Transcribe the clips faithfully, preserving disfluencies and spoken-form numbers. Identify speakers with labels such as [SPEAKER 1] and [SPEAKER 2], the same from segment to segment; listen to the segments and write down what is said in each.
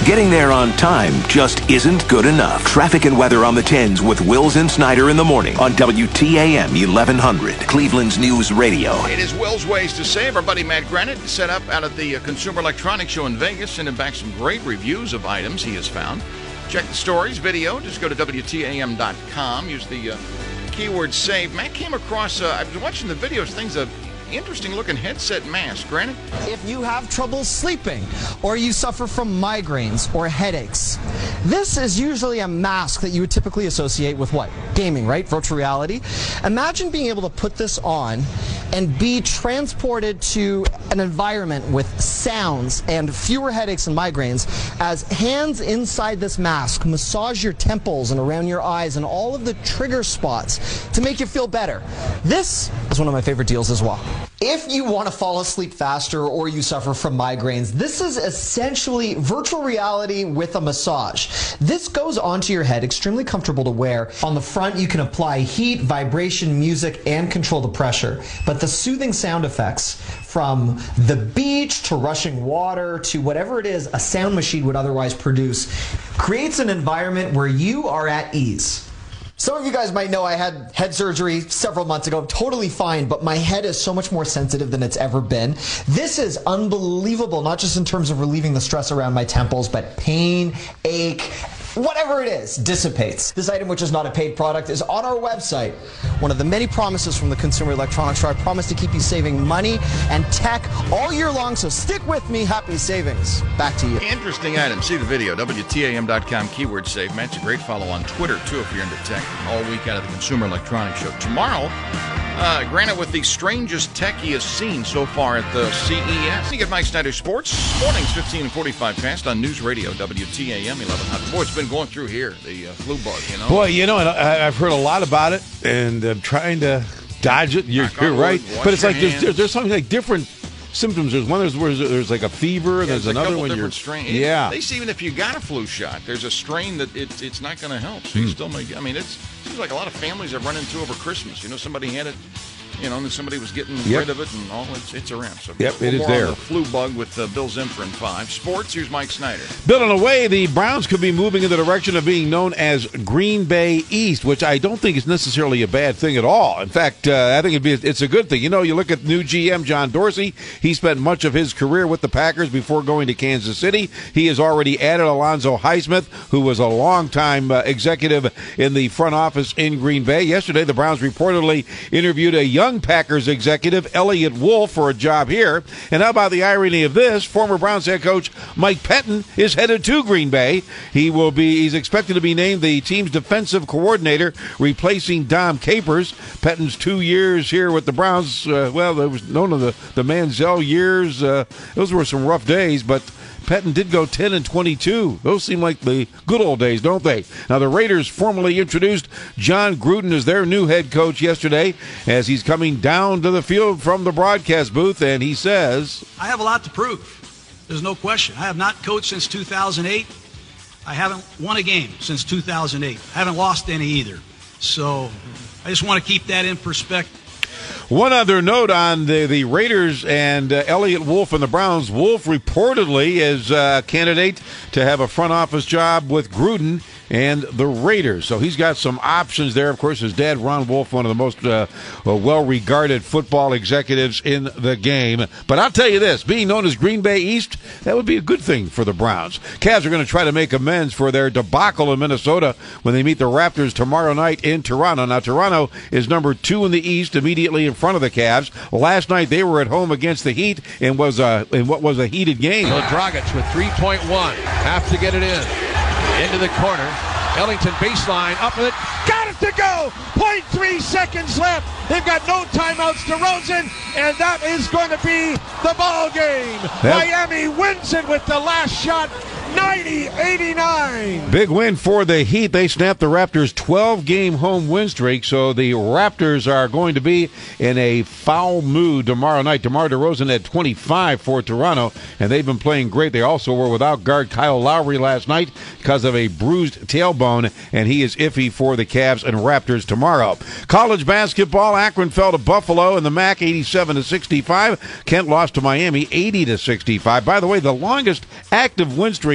[SPEAKER 1] Getting there on time just isn't good enough. Traffic and weather on the tens with Wills and Snyder in the morning on W T A M eleven hundred, Cleveland's News Radio.
[SPEAKER 2] It is Will's Ways to Save. Our buddy Matt Granite set up out at the uh, Consumer Electronics Show in Vegas, sending back some great reviews of items he has found. Check the stories, video. Just go to W T A M dot com. Use the uh, keyword SAVE. Matt came across, uh, I was watching the videos, things of interesting looking headset mask. Granted,
[SPEAKER 3] if you have trouble sleeping or you suffer from migraines or headaches, this is usually a mask that you would typically associate with what? Gaming, right? Virtual reality. Imagine being able to put this on and be transported to an environment with sounds and fewer headaches and migraines as hands inside this mask massage your temples and around your eyes and all of the trigger spots to make you feel better. This is one of my favorite deals as well. If you want to fall asleep faster or you suffer from migraines, this is essentially virtual reality with a massage. This goes onto your head, extremely comfortable to wear. On the front, you can apply heat, vibration, music, and control the pressure. But the soothing sound effects, from the beach to rushing water to whatever it is a sound machine would otherwise produce, creates an environment where you are at ease. Some of you guys might know I had head surgery several months ago. I'm totally fine, but my head is so much more sensitive than it's ever been. This is unbelievable, not just in terms of relieving the stress around my temples, but pain, ache, whatever it is, dissipates. This item, which is not a paid product, is on our website. One of the many promises from the Consumer Electronics Show. I promise to keep you saving money and tech all year long, so stick with me. Happy savings. Back to you.
[SPEAKER 2] interesting item. See the video, W T A M dot com, keyword SAVE. Matt's a great follow on Twitter, too, if you're into tech. All week out of the Consumer Electronics Show. Tomorrow, uh, Granite with the strangest tech he has seen so far at the C E S. You get Mike Snyder Sports, mornings fifteen and forty-five past on News Radio, W T A M eleven hundred. Boy, it's been going through here, the uh, flu bug, you know.
[SPEAKER 4] Boy, you know, and I, I've heard a lot about it, and I'm trying to dodge it. You're, you're right. But it's like there's, there's, there's something like different symptoms. There's one there's where there's like a fever, and
[SPEAKER 2] yeah,
[SPEAKER 4] there's
[SPEAKER 2] there's
[SPEAKER 4] another one you're
[SPEAKER 2] strain.
[SPEAKER 4] yeah.
[SPEAKER 2] They say even if you got a flu shot, there's a strain that it, it's not going to help. So you
[SPEAKER 4] Hmm.
[SPEAKER 2] still may. I mean, it's seems like a lot of families have run into over Christmas. You know, somebody had it. You know, and then somebody was getting
[SPEAKER 4] Yep.
[SPEAKER 2] rid of it, and all it's, it's around. So
[SPEAKER 4] Yep, it is
[SPEAKER 2] more
[SPEAKER 4] there.
[SPEAKER 2] On the flu bug with uh, Bill Zimfer in five. Sports, here's Mike Snyder.
[SPEAKER 4] Building away, the Browns could be moving in the direction of being known as Green Bay East, which I don't think is necessarily a bad thing at all. In fact, uh, I think it'd be, it's a good thing. You know, you look at new G M John Dorsey. He spent much of his career with the Packers before going to Kansas City. He has already added Alonzo Highsmith, who was a longtime uh, executive in the front office in Green Bay. Yesterday, the Browns reportedly interviewed a young Packers executive, Elliott Wolf, for a job here. And how about the irony of this? Former Browns head coach Mike Pettin is headed to Green Bay. He will be, he's expected to be named the team's defensive coordinator, replacing Dom Capers. Pettin's two years here with the Browns, uh, well, there was known as the, the Manziel years. Uh, those were some rough days, but Pettin did go ten and twenty-two. Those seem like the good old days, don't they? Now, the Raiders formally introduced John Gruden as their new head coach yesterday as he's coming down to the field from the broadcast booth, and he says,
[SPEAKER 5] I have a lot to prove. There's no question. I have not coached since two thousand eight. I haven't won a game since two thousand eight. I haven't lost any either. So I just want to keep that in perspective.
[SPEAKER 4] One other note on the, the Raiders and uh, Elliott Wolf and the Browns. Wolf reportedly is a candidate to have a front office job with Gruden and the Raiders. So he's got some options there. Of course, his dad, Ron Wolf, one of the most uh, well-regarded football executives in the game. But I'll tell you this, being known as Green Bay East, that would be a good thing for the Browns. Cavs are going to try to make amends for their debacle in Minnesota when they meet the Raptors tomorrow night in Toronto. Now, Toronto is number two in the East, immediately in front of the Cavs. Last night, they were at home against the Heat and was a, in what was a heated game.
[SPEAKER 6] So Dragic with three point one. Have to get it in. Into the corner. Ellington baseline. Up with it. Got it to go. point three seconds left. They've got no timeouts to Rosen, and that is going to be the ball game. That, Miami wins it with the last shot. ninety eighty-nine.
[SPEAKER 4] Big win for the Heat. They snapped the Raptors' twelve-game home win streak, so the Raptors are going to be in a foul mood tomorrow night. DeMar DeRozan at twenty-five for Toronto, and they've been playing great. They also were without guard Kyle Lowry last night because of a bruised tailbone, and he is iffy for the Cavs and Raptors tomorrow. College basketball, Akron fell to Buffalo in the M A C eighty-seven to sixty-five. Kent lost to Miami eighty to sixty-five. By the way, the longest active win streak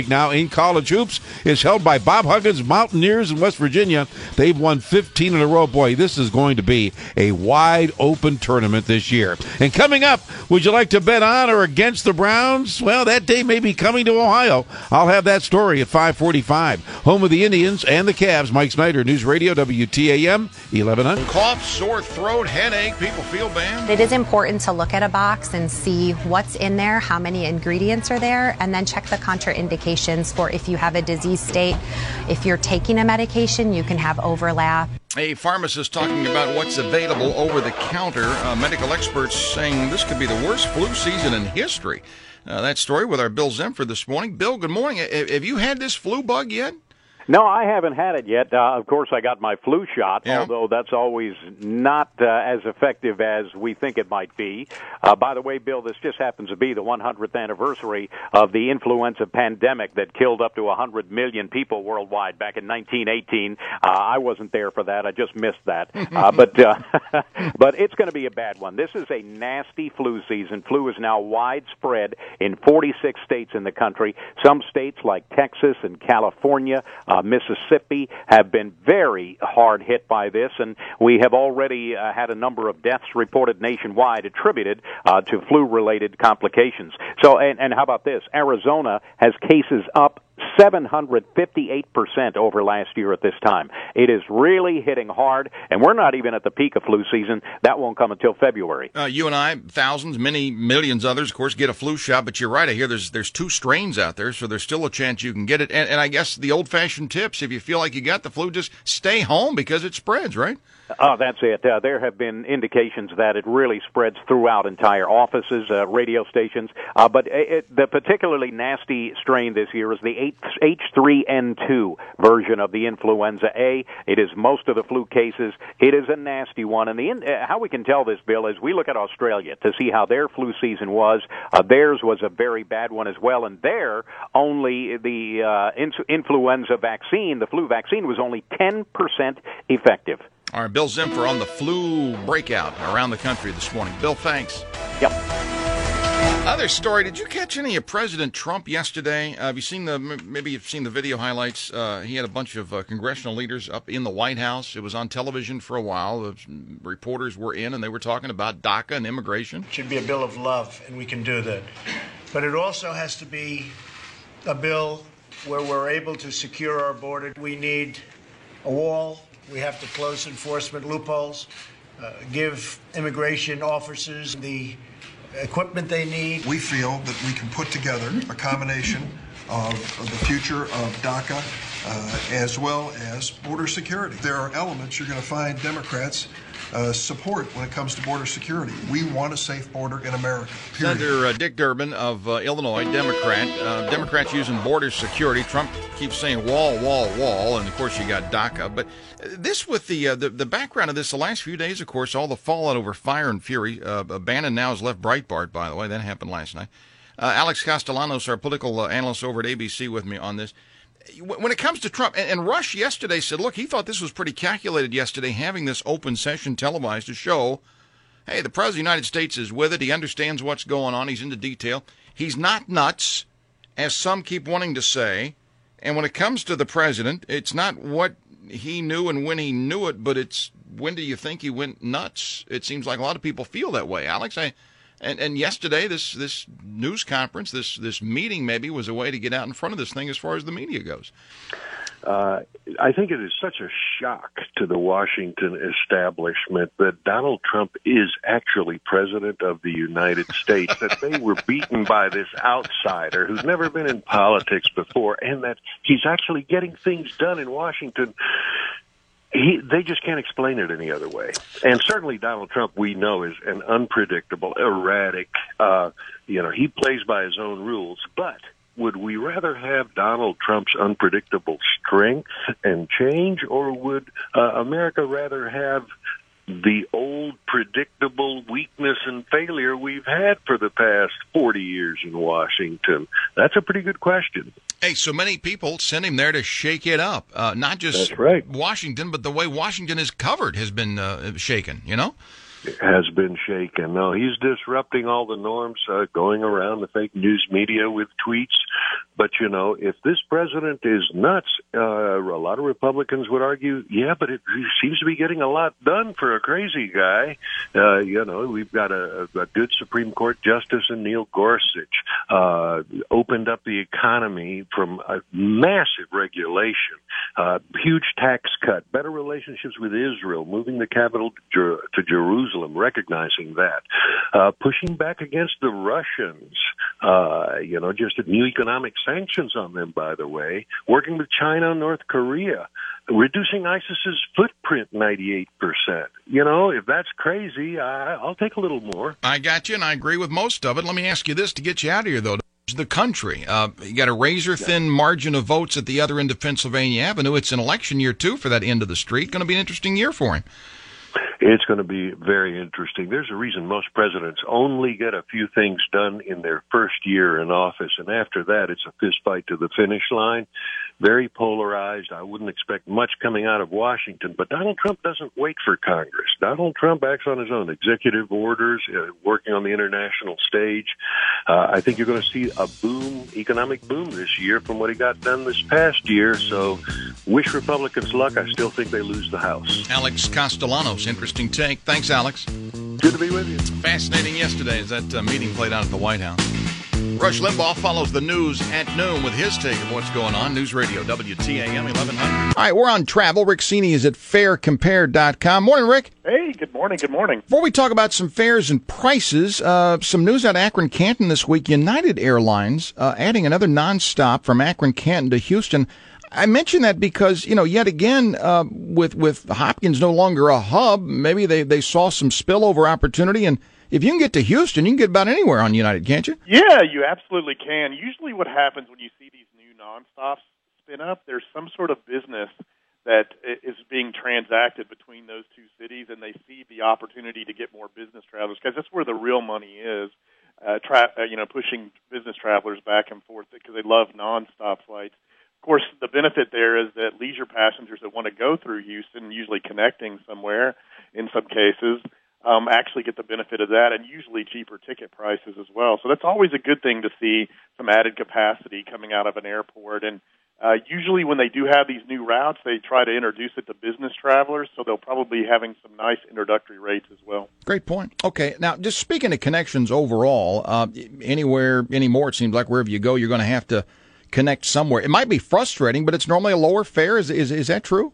[SPEAKER 4] streak now in college hoops is held by Bob Huggins Mountaineers in West Virginia. They've won fifteen in a row. Boy, this is going to be a wide open tournament this year. And coming up, would you like to bet on or against the Browns? Well, that day may be coming to Ohio. I'll have that story at five forty-five. Home of the Indians and the Cavs. Mike Snyder, News Radio, W T A M, eleven hundred.
[SPEAKER 2] Cough, sore throat, headache, people feel bad.
[SPEAKER 7] It is important to look at a box and see what's in there, how many ingredients are there, and then check the contraindications for if you have a disease state. If you're taking a medication, you can have overlap.
[SPEAKER 2] A pharmacist talking about what's available over the counter. Uh, medical experts saying this could be the worst flu season in history. Uh, that story with our Bill Zemford this morning. Bill, good morning. Have you had this flu bug yet?
[SPEAKER 8] No, I haven't had it yet. Uh, of course, I got my flu shot,
[SPEAKER 2] yeah.
[SPEAKER 8] although that's always not uh, as effective as we think it might be. Uh, by the way, Bill, this just happens to be the one hundredth anniversary of the influenza pandemic that killed up to one hundred million people worldwide back in nineteen eighteen. Uh, I wasn't there for that. I just missed that. Uh, but uh, but it's going to be a bad one. This is a nasty flu season. Flu is now widespread in forty-six states in the country. Some states like Texas and California, Uh, Mississippi have been very hard hit by this, and we have already uh, had a number of deaths reported nationwide attributed uh, to flu-related complications. So, and, and how about this? Arizona has cases up seven hundred fifty-eight percent over last year at this time. It is really hitting hard, and we're not even at the peak of flu season. That won't come until February.
[SPEAKER 2] Uh, you and I, thousands, many millions others, of course, get a flu shot, but you're right. I hear there's there's two strains out there, so there's still a chance you can get it. And, and I guess the old-fashioned tips, if you feel like you got the flu, just stay home because it spreads, right?
[SPEAKER 8] Oh, that's it. Uh, there have been indications that it really spreads throughout entire offices, uh, radio stations. Uh, but it, the particularly nasty strain this year is the H three N two version of the influenza A. It is most of the flu cases. It is a nasty one. And the uh, how we can tell this, Bill, is we look at Australia to see how their flu season was. Uh, theirs was a very bad one as well. And there, only the uh, in- influenza vaccine, the flu vaccine, was only ten percent effective.
[SPEAKER 2] All right, Bill Zemford on the flu breakout around the country this morning. Bill, thanks.
[SPEAKER 8] Yep.
[SPEAKER 2] Other story, did you catch any of President Trump yesterday? Uh, have you seen the, maybe you've seen the video highlights. Uh, he had a bunch of uh, congressional leaders up in the White House. It was on television for a while. The reporters were in, and they were talking about DACA and immigration.
[SPEAKER 9] It should be a bill of love, and we can do that. But it also has to be a bill where we're able to secure our border. We need a wall. We have to close enforcement loopholes, uh, give immigration officers the equipment they need.
[SPEAKER 10] We feel that we can put together a combination of, of the future of DACA uh, as well as border security. There are elements you're going to find Democrats uh, support when it comes to border security. We want a safe border in America, period.
[SPEAKER 2] Senator uh, Dick Durbin of uh, Illinois, Democrat. Uh, Democrats using border security. Trump keeps saying wall, wall, wall, and of course you got DACA. But this with the, uh, the the background of this, the last few days, of course, all the fallout over Fire and Fury. Uh, Bannon now has left Breitbart, by the way. That happened last night. Uh, Alex Castellanos, our political uh, analyst over at A B C, with me on this. When it comes to Trump, and, and Rush yesterday said, look, he thought this was pretty calculated yesterday, having this open session televised to show, hey, the President of the United States is with it. He understands what's going on. He's into detail. He's not nuts, as some keep wanting to say. And when it comes to the President, it's not what he knew and when he knew it, but it's when do you think he went nuts? It seems like a lot of people feel that way. Alex, I... And, and yesterday, this, this news conference, this, this meeting maybe was a way to get out in front of this thing as far as the media goes.
[SPEAKER 11] Uh, I think it is such a shock to the Washington establishment that Donald Trump is actually president of the United States, that they were beaten by this outsider who's never been in politics before, and that he's actually getting things done in Washington. He, they just can't explain it any other way. And certainly Donald Trump, we know, is an unpredictable, erratic, uh, you know, he plays by his own rules. But would we rather have Donald Trump's unpredictable strength and change, or would uh, America rather have the old predictable weakness and failure we've had for the past forty years in Washington? That's a pretty good question.
[SPEAKER 2] Hey, so many people sent him there to shake it up. Uh, not just
[SPEAKER 11] That's right.
[SPEAKER 2] Washington, but the way Washington is covered has been uh, shaken, you know?
[SPEAKER 11] It has been shaken. No, he's disrupting all the norms, uh, going around the fake news media with tweets, But, you know, if this president is nuts, uh, a lot of Republicans would argue, yeah, but it seems to be getting a lot done for a crazy guy. Uh, you know, we've got a, a good Supreme Court justice in Neil Gorsuch, uh, opened up the economy from a massive regulation, uh, huge tax cut, better relationships with Israel, moving the capital to, Jer- to Jerusalem, recognizing that, uh, pushing back against the Russians, uh, you know, just new economic sanctions on them, by the way, working with China and North Korea, reducing ISIS's footprint ninety-eight percent. You know, if that's crazy, I, I'll take a little more.
[SPEAKER 2] I got you, and I agree with most of it. Let me ask you this to get you out of here, though. The country, uh, you got a razor-thin margin of votes at the other end of Pennsylvania Avenue. It's an election year, too, for that end of the street. Going to be an interesting year for him.
[SPEAKER 11] It's going to be very interesting. There's a reason most presidents only get a few things done in their first year in office, and after that, it's a fist fight to the finish line. Very polarized. I wouldn't expect much coming out of Washington, but Donald Trump doesn't wait for Congress. Donald Trump acts on his own. Executive orders, uh, working on the international stage. Uh, I think you're going to see a boom, economic boom this year from what he got done this past year, so wish Republicans luck. I still think they lose the House.
[SPEAKER 2] Alex Castellanos, interesting take. Thanks, Alex.
[SPEAKER 11] Good to be with you.
[SPEAKER 2] Fascinating yesterday as that uh, meeting played out at the White House. Rush Limbaugh follows the news at noon with his take of what's going on. News Radio, W T A M eleven hundred. All right, we're on travel. Rick Cini is at fair compare dot com. Morning, Rick.
[SPEAKER 12] Hey, good morning, good morning.
[SPEAKER 2] Before we talk about some fares and prices, uh, some news out of Akron Canton this week. United Airlines uh, adding another nonstop from Akron Canton to Houston. I mention that because, you know, yet again, uh, with with Hopkins no longer a hub, maybe they, they saw some spillover opportunity. And if you can get to Houston, you can get about anywhere on United, can't you?
[SPEAKER 12] Yeah, you absolutely can. Usually what happens when you see these new nonstops spin up, there's some sort of business that is being transacted between those two cities, and they see the opportunity to get more business travelers, because that's where the real money is, uh, tra- uh, you know, pushing business travelers back and forth because they love nonstop flights. Of course, the benefit there is that leisure passengers that want to go through Houston, usually connecting somewhere in some cases, um, actually get the benefit of that, and usually cheaper ticket prices as well. So that's always a good thing to see some added capacity coming out of an airport. And uh, usually when they do have these new routes, they try to introduce it to business travelers, so they'll probably be having some nice introductory rates as well.
[SPEAKER 2] Great point. Okay, now just speaking of connections overall, uh, anywhere anymore, it seems like wherever you go, you're going to have to connect somewhere. It might be frustrating, but it's normally a lower fare. Is is is that true?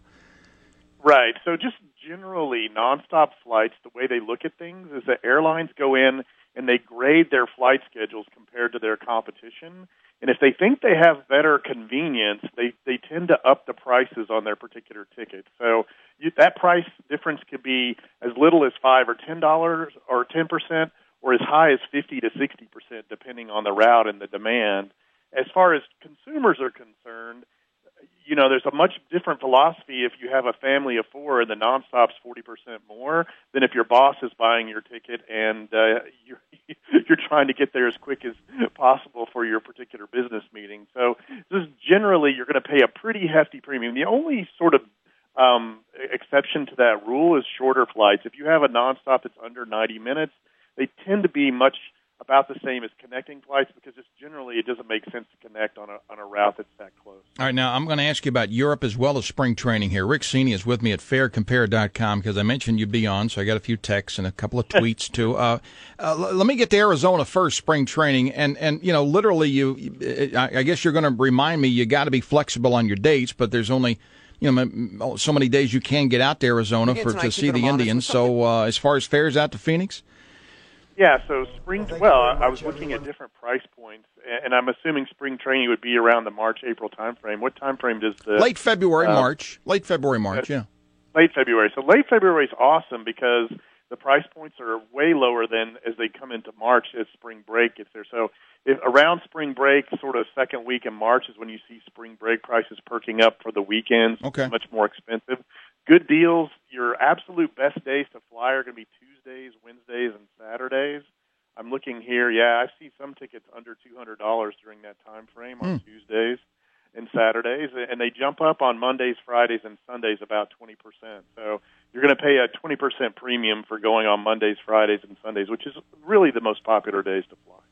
[SPEAKER 12] Right. So just generally, nonstop flights, the way they look at things is that airlines go in and they grade their flight schedules compared to their competition. And if they think they have better convenience, they, they tend to up the prices on their particular ticket. So you, that price difference could be as little as five or ten dollars or ten percent, or as high as fifty to sixty percent, depending on the route and the demand. As far as consumers are concerned, you know, there's a much different philosophy if you have a family of four and the nonstop's forty percent more than if your boss is buying your ticket and uh, you're, you're trying to get there as quick as possible for your particular business meeting. So this is generally you're going to pay a pretty hefty premium. The only sort of um, exception to that rule is shorter flights. If you have a nonstop that's under ninety minutes, they tend to be much about the same as connecting flights, because just generally it doesn't make sense to connect on a on a route that's that close.
[SPEAKER 2] All right, now I'm going to ask you about Europe as well as spring training here. Rick Cini is with me at fair compare dot com because I mentioned you'd be on, so I got a few texts and a couple of tweets too. Uh, uh, l- let me get to Arizona first, spring training, and and you know literally you, I, I guess you're going to remind me you got to be flexible on your dates, but there's only you know so many days you can get out to Arizona for to see the Indians. So uh, as far as fares out to Phoenix.
[SPEAKER 12] Yeah, so spring, well, I was looking at different price points, and I'm assuming spring training would be around the March, April time frame. What time frame does the...
[SPEAKER 2] Late February,
[SPEAKER 12] uh,
[SPEAKER 2] March. Late February, March, yeah.
[SPEAKER 12] Late February. So late February is awesome because the price points are way lower than as they come into March as spring break gets there. So if around spring break, sort of second week in March is when you see spring break prices perking up for the weekends.
[SPEAKER 2] Okay.
[SPEAKER 12] Much more expensive. Good deals. Your absolute best days to fly are going to be Tuesdays, Wednesdays, and Saturdays. I'm looking here. Yeah, I see some tickets under two hundred dollars during that time frame on
[SPEAKER 2] mm.
[SPEAKER 12] Tuesdays and Saturdays, and they jump up on Mondays, Fridays, and Sundays about twenty percent. So you're going to pay a twenty percent premium for going on Mondays, Fridays, and Sundays, which is really the most popular days to fly.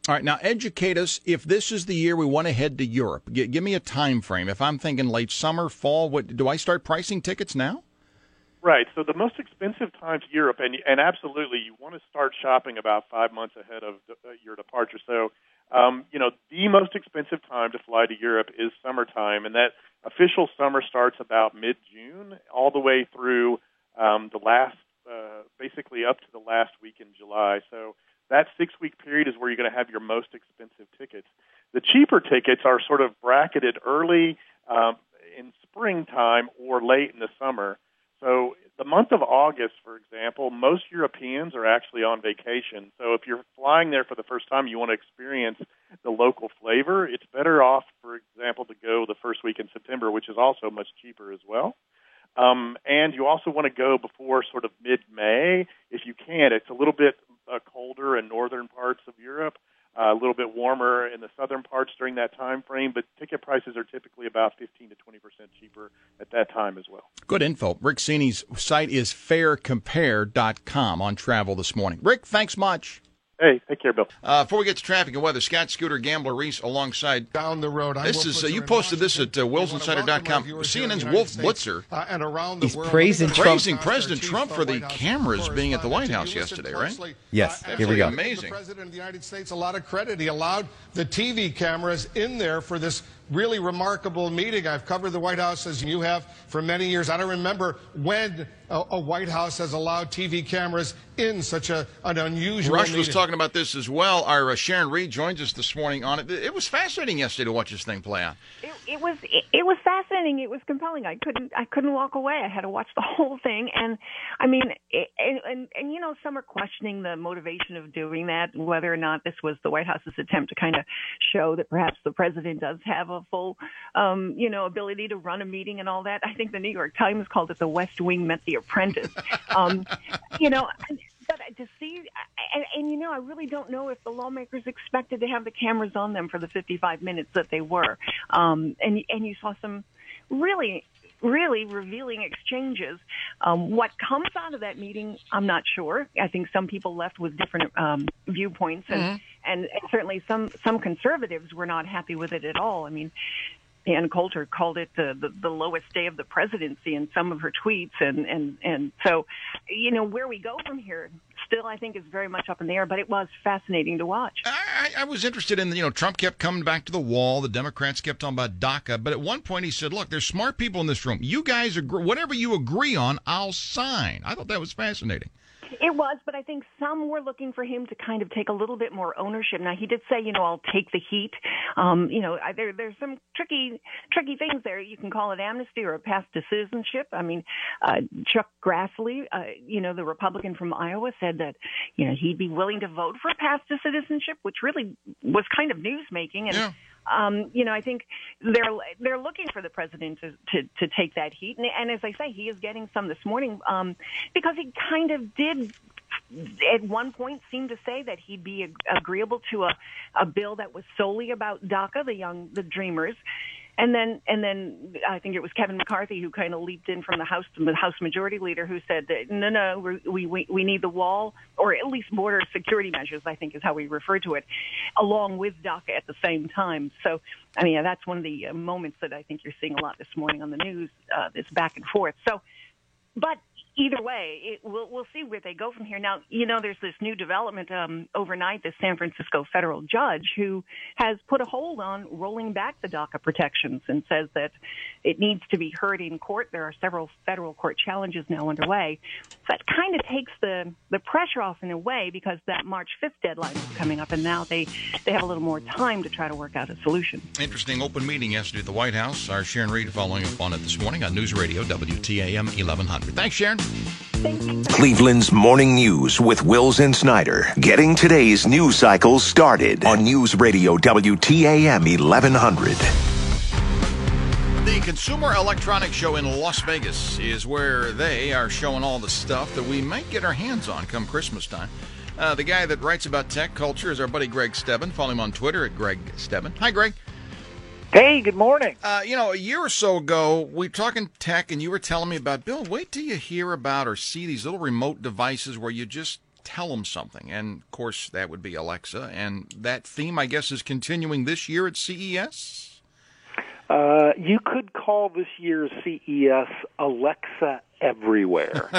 [SPEAKER 2] All right, now educate us. If this is the year we want to head to Europe, G- give me a time frame. If I'm thinking late summer, fall, what do I start pricing tickets now?
[SPEAKER 12] Right. So the most expensive time to Europe, and and absolutely, you want to start shopping about five months ahead of the, uh, your departure. So, um, you know, the most expensive time to fly to Europe is summertime, and that official summer starts about mid-June all the way through um, the last, uh, basically up to the last week in July. So that six-week period is where you're going to have your most expensive tickets. The cheaper tickets are sort of bracketed early um, in springtime or late in the summer. So the month of August, for example, most Europeans are actually on vacation. So if you're flying there for the first time, you want to experience the local flavor, it's better off, for example, to go the first week in September, which is also much cheaper as well. Um, and you also want to go before sort of mid-May if you can. It's a little bit uh, colder in northern parts of Europe, uh, a little bit warmer in the southern parts during that time frame, but ticket prices are typically about fifteen to twenty percent cheaper at that time as well.
[SPEAKER 2] Good info. Rick Cini's site is fair compare dot com on travel this morning. Rick, thanks much.
[SPEAKER 12] Hey, take care, Bill.
[SPEAKER 2] Uh, before we get to traffic and weather, Scott Scooter, Gambler Reese alongside.
[SPEAKER 13] Down the road.
[SPEAKER 2] This is uh, you posted this at uh, Wills Insider dot com. C N N's Wolf Blitzer.
[SPEAKER 13] Uh, and around the
[SPEAKER 14] He's
[SPEAKER 13] world.
[SPEAKER 14] praising Trump.
[SPEAKER 2] Praising President Trump for the cameras being at the White House yesterday, right?
[SPEAKER 14] Yes,
[SPEAKER 13] Uh,
[SPEAKER 14] here we go.
[SPEAKER 2] Amazing.
[SPEAKER 13] The President of the United States a lot of credit. He allowed the T V cameras in there for this really remarkable meeting. I've covered the White House as you have for many years. I don't remember when a, a White House has allowed T V cameras in such a, an unusual
[SPEAKER 2] Rush
[SPEAKER 13] meeting.
[SPEAKER 2] was talking about this as well. Our uh, Sharon Reed joins us this morning on it. It was fascinating yesterday to watch this thing play out.
[SPEAKER 15] It, it was it, it was fascinating. It was compelling. I couldn't I couldn't walk away. I had to watch the whole thing. And I mean, it, and, and and you know, some are questioning the motivation of doing that, whether or not this was the White House's attempt to kind of show that perhaps the president does have a full, um, you know, ability to run a meeting and all that. I think the New York Times called it the West Wing met the Apprentice. Um, you know. But to see, and, and you know, I really don't know if the lawmakers expected to have the cameras on them for the fifty-five minutes that they were. Um, and and you saw some really, really revealing exchanges. Um, what comes out of that meeting, I'm not sure. I think some people left with different um, viewpoints, and, mm-hmm. and and certainly some some conservatives were not happy with it at all. I mean, Ann Coulter called it the, the, the lowest day of the presidency in some of her tweets. And, and, and so, you know, where we go from here still, I think, is very much up in the air, but it was fascinating to watch.
[SPEAKER 2] I, I was interested in, you know, Trump kept coming back to the wall. The Democrats kept talking about DACA. But at one point he said, look, there's smart people in this room. You guys, agree, whatever you agree on, I'll sign. I thought that was fascinating.
[SPEAKER 15] It was, but I think some were looking for him to kind of take a little bit more ownership. Now, he did say, you know, I'll take the heat. Um, you know, I, there, there's some tricky, tricky things there. You can call it amnesty or a path to citizenship. I mean, uh, Chuck Grassley, uh, you know, the Republican from Iowa, said that, you know, he'd be willing to vote for a path to citizenship, which really was kind of newsmaking. And,
[SPEAKER 2] yeah.
[SPEAKER 15] Um, you know, I think they're they're looking for the president to, to, to take that heat. And, and as I say, he is getting some this morning um, because he kind of did at one point seem to say that he'd be ag- agreeable to a, a bill that was solely about DACA, the young, the dreamers. And then, and then, I think it was Kevin McCarthy who kind of leaped in from the House, the House Majority Leader, who said that no, no, we we we need the wall, or at least border security measures, I think is how we refer to it, along with DACA at the same time. So, I mean, that's one of the uh, moments that I think you're seeing a lot this morning on the news, uh, this back and forth. So, but either way, it, we'll, we'll see where they go from here. Now, you know, there's this new development um, overnight, this San Francisco federal judge who has put a hold on rolling back the DACA protections and says that it needs to be heard in court. There are several federal court challenges now underway. So that kind of takes the, the pressure off in a way because that March fifth deadline is coming up, and now they, they have a little more time to try to work out a solution.
[SPEAKER 2] Interesting open meeting yesterday at the White House. Our Sharon Reed following up on it this morning on News Radio W T A M eleven hundred. Thanks, Sharon.
[SPEAKER 15] Thank you.
[SPEAKER 1] Cleveland's Morning News with Wills and Snyder. Getting today's news cycle started on News Radio W T A M eleven hundred.
[SPEAKER 2] The Consumer Electronics Show in Las Vegas is where they are showing all the stuff that we might get our hands on come Christmas time. Uh, the guy that writes about tech culture is our buddy Greg Stebbin. Follow him on Twitter at Greg Stebbin. Hi, Greg.
[SPEAKER 16] Hey, good morning.
[SPEAKER 2] Uh, you know, a year or so ago, we were talking tech, and you were telling me about, Bill, wait till you hear about or see these little remote devices where you just tell them something. And, of course, that would be Alexa. And that theme, I guess, is continuing this year at C E S?
[SPEAKER 16] Uh, you could call this year's C E S Alexa Everywhere.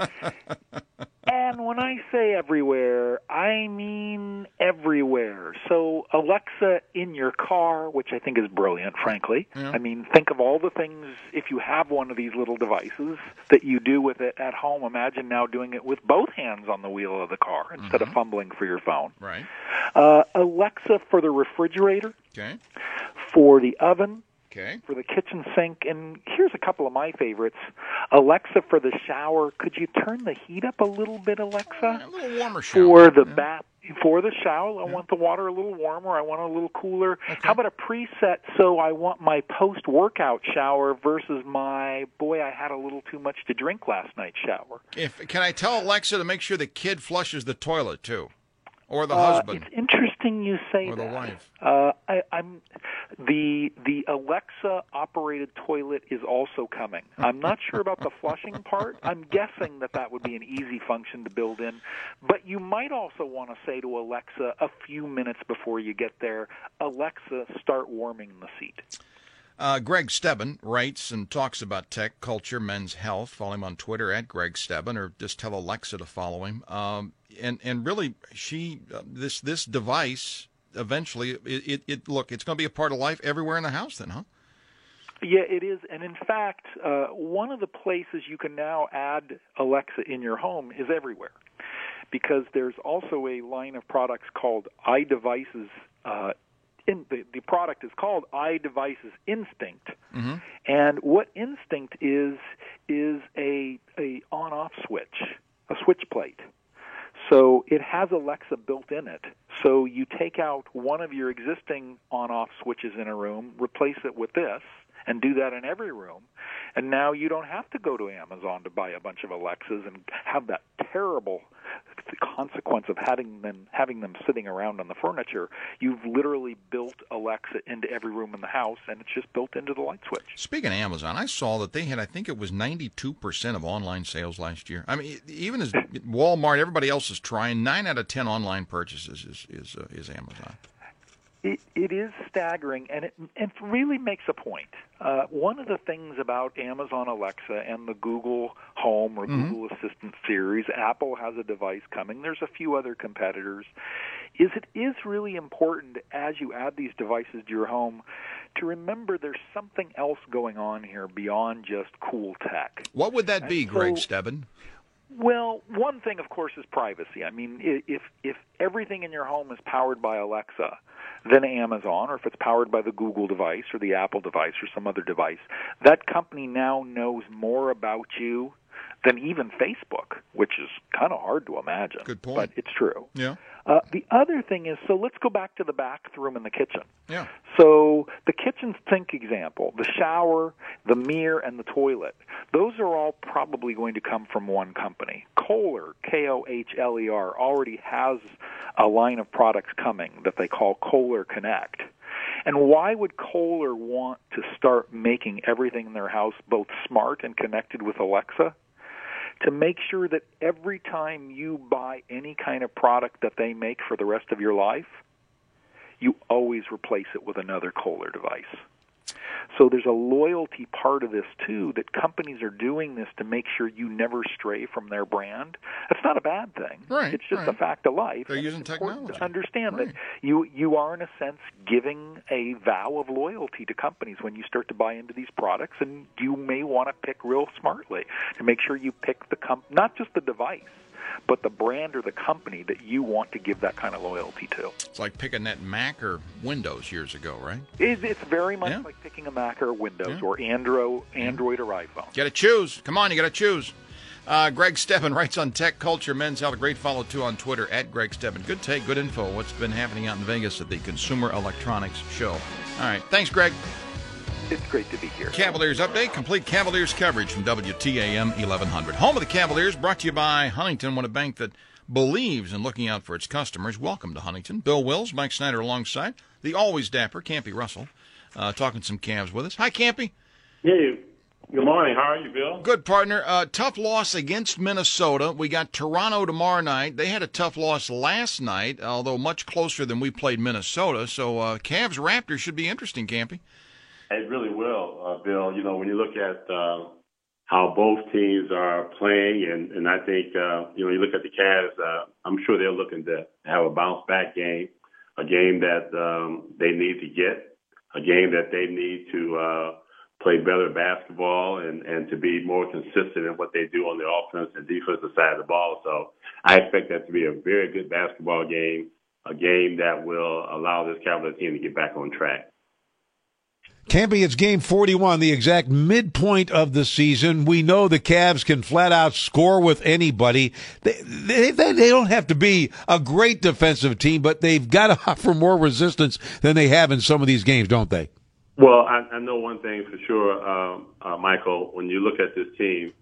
[SPEAKER 16] And when I say everywhere, I mean everywhere. So Alexa in your car, which I think is brilliant, frankly. Yeah. I mean, think of all the things, if you have one of these little devices, that you do with it at home. Imagine now doing it with both hands on the wheel of the car instead mm-hmm. of fumbling for your phone.
[SPEAKER 2] Right.
[SPEAKER 16] Uh, Alexa for the refrigerator.
[SPEAKER 2] Okay.
[SPEAKER 16] For the oven.
[SPEAKER 2] Okay.
[SPEAKER 16] For the kitchen sink, and here's a couple of my favorites. Alexa for the shower. Could you turn the heat up a little bit, Alexa?
[SPEAKER 2] Yeah, a little warmer shower.
[SPEAKER 16] For the
[SPEAKER 2] yeah.
[SPEAKER 16] bath, for the shower, I yeah. want the water a little warmer. I want it a little cooler. Okay. How about a preset? So I want my post-workout shower versus my boy, I had a little too much to drink last night shower.
[SPEAKER 2] If can I tell Alexa to make sure the kid flushes the toilet too, or the
[SPEAKER 16] uh,
[SPEAKER 2] husband?
[SPEAKER 16] It's interesting you say
[SPEAKER 2] or
[SPEAKER 16] that.
[SPEAKER 2] Or the wife.
[SPEAKER 16] Uh, I, I'm the the Alexa operated toilet is also coming. I'm not sure about the flushing part. I'm guessing that that would be an easy function to build in. But you might also want to say to Alexa a few minutes before you get there, Alexa, start warming the seat.
[SPEAKER 2] Uh, Greg Stebbin writes and talks about tech, culture, men's health. Follow him on Twitter at Greg Stebbin, or just tell Alexa to follow him. Um, and and really, she uh, this this device eventually it, it, it look it's going to be a part of life everywhere in the house. Then, huh?
[SPEAKER 16] Yeah, it is. And in fact, uh, one of the places you can now add Alexa in your home is everywhere, because there's also a line of products called iDevices. Uh, In the, the product is called iDevices Instinct, mm-hmm. and what Instinct is is a a on-off switch, a switch plate. So it has Alexa built in it. So you take out one of your existing on-off switches in a room, replace it with this, and do that in every room. And now you don't have to go to Amazon to buy a bunch of Alexas and have that terrible consequence of having them having them sitting around on the furniture. You've literally built Alexa into every room in the house, and it's just built into the light switch.
[SPEAKER 2] Speaking of Amazon, I saw that they had, I think it was ninety-two percent of online sales last year. I mean, even as Walmart, everybody else is trying, nine out of ten online purchases is is, uh, is Amazon.
[SPEAKER 16] It, it is staggering, and it, it really makes a point. Uh, one of the things about Amazon Alexa and the Google Home or mm-hmm. Google Assistant series, Apple has a device coming, there's a few other competitors, is it is really important as you add these devices to your home to remember there's something else going on here beyond just cool tech.
[SPEAKER 2] What would that be,
[SPEAKER 16] and
[SPEAKER 2] Greg
[SPEAKER 16] so,
[SPEAKER 2] Stebbin?
[SPEAKER 16] Well, one thing, of course, is privacy. I mean, if if everything in your home is powered by Alexa, then Amazon, or if it's powered by the Google device or the Apple device or some other device, that company now knows more about you than even Facebook, which is kind of hard to imagine.
[SPEAKER 2] Good point.
[SPEAKER 16] But it's true.
[SPEAKER 2] Yeah.
[SPEAKER 16] Uh, the other thing is, so let's go back to the bathroom and the kitchen.
[SPEAKER 2] Yeah.
[SPEAKER 16] So the kitchen sink example, the shower, the mirror, and the toilet, those are all probably going to come from one company. Kohler, K O H L E R, already has a line of products coming that they call Kohler Connect. And why would Kohler want to start making everything in their house both smart and connected with Alexa? To make sure that every time you buy any kind of product that they make for the rest of your life, you always replace it with another Kohler device. So there's a loyalty part of this, too, that companies are doing this to make sure you never stray from their brand. That's not a bad thing.
[SPEAKER 2] Right,
[SPEAKER 16] it's just
[SPEAKER 2] right.
[SPEAKER 16] a fact of life.
[SPEAKER 2] They're using
[SPEAKER 16] it's
[SPEAKER 2] technology.
[SPEAKER 16] To understand
[SPEAKER 2] right.
[SPEAKER 16] that you, you are, in a sense, giving a vow of loyalty to companies when you start to buy into these products, and you may want to pick real smartly to make sure you pick the comp- not just the device, but the brand or the company that you want to give that kind of loyalty to.
[SPEAKER 2] It's like picking that Mac or Windows years ago, right?
[SPEAKER 16] It's, it's very much
[SPEAKER 2] yeah.
[SPEAKER 16] like picking a Mac or Windows
[SPEAKER 2] yeah.
[SPEAKER 16] or Android, Android or iPhone.
[SPEAKER 2] You got to choose. Come on, you got to choose. Uh, Greg Stebbin writes on Tech Culture, Men's Health. A great follow, too, on Twitter, at Greg Stebbin. Good take, good info. What's been happening out in Vegas at the Consumer Electronics Show. All right. Thanks, Greg.
[SPEAKER 16] It's great to be here.
[SPEAKER 2] Cavaliers update, complete Cavaliers coverage from W T A M eleven hundred. Home of the Cavaliers, brought to you by Huntington, one a bank that believes in looking out for its customers. Welcome to Huntington. Bill Wills, Mike Snyder alongside, the always dapper Campy Russell, uh, talking some Cavs with us. Hi, Campy.
[SPEAKER 14] Hey. Good morning. How are you, Bill?
[SPEAKER 2] Good, partner. Uh, tough loss against Minnesota. We got Toronto tomorrow night. They had a tough loss last night, although much closer than we played Minnesota. So uh, Cavs-Raptors should be interesting, Campy.
[SPEAKER 14] It really will, uh, Bill. You know, when you look at uh, how both teams are playing, and, and I think, uh, you know, you look at the Cavs, uh, I'm sure they're looking to have a bounce-back game, a game that um, they need to get, a game that they need to uh, play better basketball and, and to be more consistent in what they do on the offense and defensive side of the ball. So I expect that to be a very good basketball game, a game that will allow this Cavaliers team to get back on track.
[SPEAKER 4] Campy, it's game forty-one, the exact midpoint of the season. We know the Cavs can flat out score with anybody. They, they, they don't have to be a great defensive team, but they've got to offer more resistance than they have in some of these games, don't they?
[SPEAKER 14] Well, I, I know one thing for sure, um, uh, Michael, when you look at this team,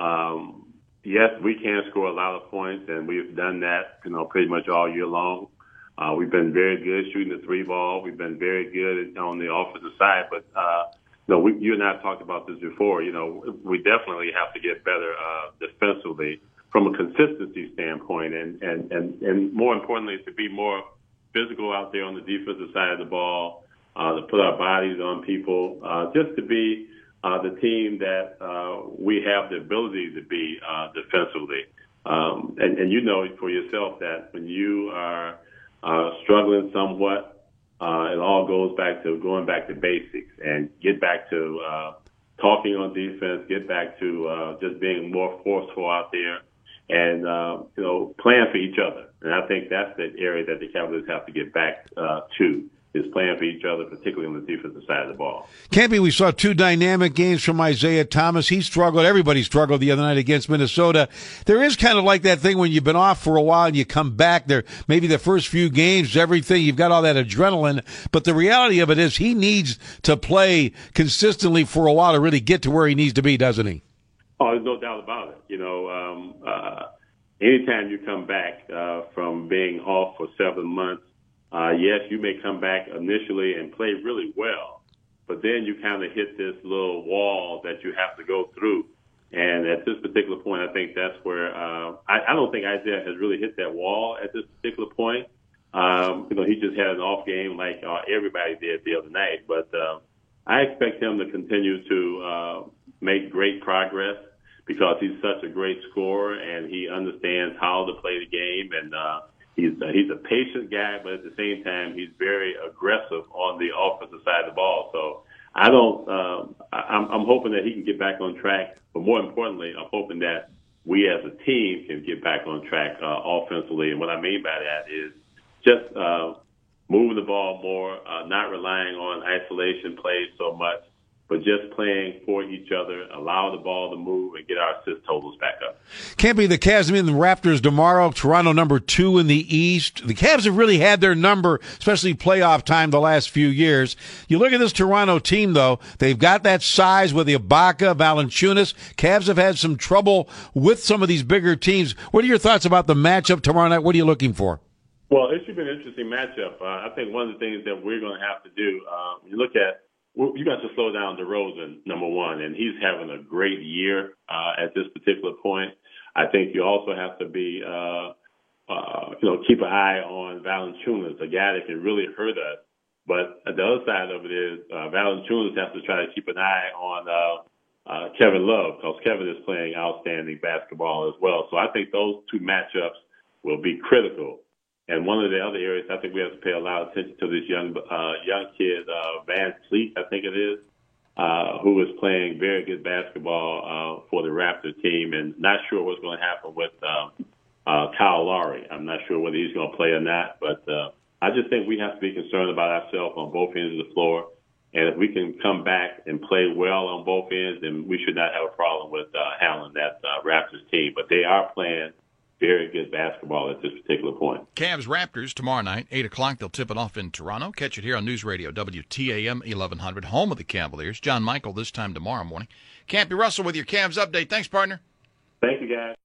[SPEAKER 14] um, yes, we can score a lot of points, and we've done that, you know, pretty much all year long. Uh, we've been very good shooting the three ball. We've been very good on the offensive side, but, uh, you know, we, you and I have talked about this before. You know, we definitely have to get better uh, defensively from a consistency standpoint, and, and, and, and more importantly, to be more physical out there on the defensive side of the ball. Uh, to put our bodies on people, uh, just to be uh, the team that uh, we have the ability to be uh, defensively. Um, and, and you know for yourself that when you are uh, struggling somewhat, uh, it all goes back to going back to basics and get back to uh, talking on defense, get back to uh, just being more forceful out there and, uh, you know, playing for each other. And I think that's the area that the Cavaliers have to get back uh, to. Is playing for each other, particularly on the defensive side of the ball.
[SPEAKER 4] Campy, we saw two dynamic games from Isaiah Thomas. He struggled. Everybody struggled the other night against Minnesota. There is kind of like that thing when you've been off for a while and you come back there, maybe the first few games, everything, you've got all that adrenaline. But the reality of it is he needs to play consistently for a while to really get to where he needs to be, doesn't he?
[SPEAKER 14] Oh, there's no doubt about it. You know, um, uh, anytime you come back uh, from being off for seven months, Uh, yes, you may come back initially and play really well, but then you kind of hit this little wall that you have to go through. And at this particular point, I think that's where uh, I, I don't think Isaiah has really hit that wall at this particular point. Um, you know, he just had an off game like uh, everybody did the other night. But uh, I expect him to continue to uh, make great progress because he's such a great scorer and he understands how to play the game. And uh, He's a, he's a patient guy, but at the same time, he's very aggressive on the offensive side of the ball. So I don't. Um, I'm, I'm hoping that he can get back on track, but more importantly, I'm hoping that we as a team can get back on track uh, offensively. And what I mean by that is just uh, moving the ball more, uh, not relying on isolation plays so much, but just playing for each other, allow the ball to move, and get our assist totals back up.
[SPEAKER 4] Campy, the Cavs meet the Raptors tomorrow. Toronto number two in the East. The Cavs have really had their number, especially playoff time the last few years. You look at this Toronto team, though. They've got that size with Ibaka, Valanciunas. Cavs have had some trouble with some of these bigger teams. What are your thoughts about the matchup tomorrow night? What are you looking for?
[SPEAKER 14] Well, it should be an interesting matchup. Uh, I think one of the things that we're going to have to do, uh, when you look at Well, you got to slow down DeRozan, number one, and he's having a great year uh, at this particular point. I think you also have to be, uh, uh, you know, keep an eye on Valanciunas, a guy that can really hurt us. But the other side of it is uh, Valanciunas has to try to keep an eye on uh, uh, Kevin Love because Kevin is playing outstanding basketball as well. So I think those two matchups will be critical. And one of the other areas I think we have to pay a lot of attention to this young uh, young kid, uh, Van Fleet, I think it is, uh, who is playing very good basketball uh, for the Raptor team. And not sure what's going to happen with uh, uh, Kyle Lowry. I'm not sure whether he's going to play or not. But uh, I just think we have to be concerned about ourselves on both ends of the floor. And if we can come back and play well on both ends, then we should not have a problem with uh, handling that uh, Raptors team. But they are playing very good basketball at this particular point.
[SPEAKER 2] Cavs Raptors tomorrow night, eight o'clock. They'll tip it off in Toronto. Catch it here on News Radio W T A M eleven hundred, home of the Cavaliers. John Michael this time tomorrow morning. Campy Russell with your Cavs update. Thanks, partner.
[SPEAKER 14] Thank you, guys.